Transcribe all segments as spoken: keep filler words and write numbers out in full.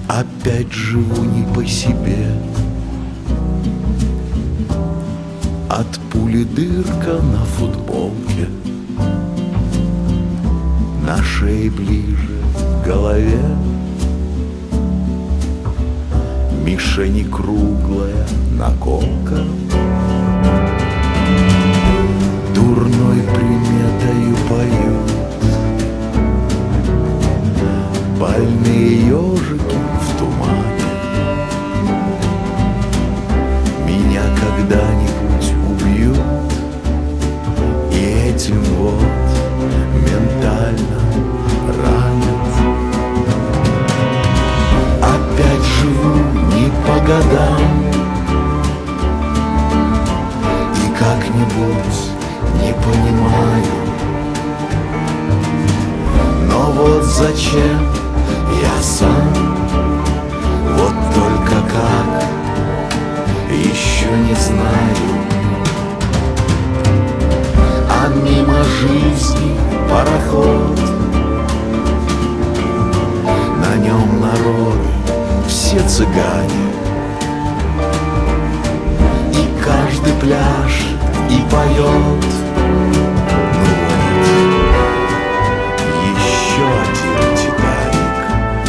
Опять живу не по себе. От пули дырка на футболке, на шее ближе к голове. Мишени круглая наколка, дурной приметою поют. Больные ежики в тумане меня когда-нибудь убьют. И этим вот ментально ранят. Опять живу не по годам и как-нибудь не понимаю. Но вот зачем я сам, вот только как, еще не знаю. А мимо жизни пароход, на нем народы все цыгане, и каждый пляж и поет. Ну вот, еще один Титаник.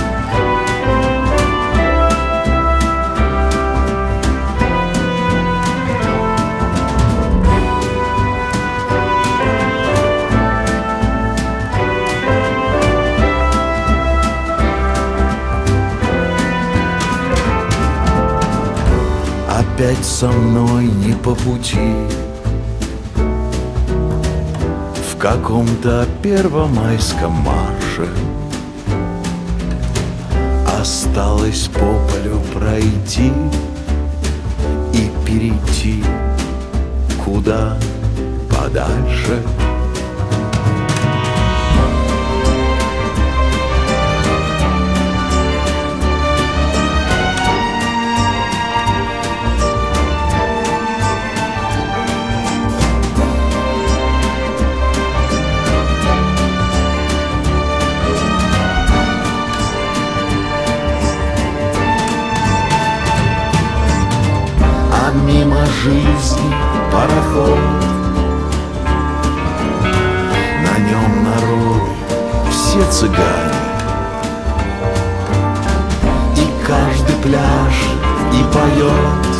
Опять со мной не по пути. В каком-то первомайском марше осталось по полю пройти и перейти куда подальше. Мимо жизни пароход, на нем народы все цыгане, и каждый пляж и поет.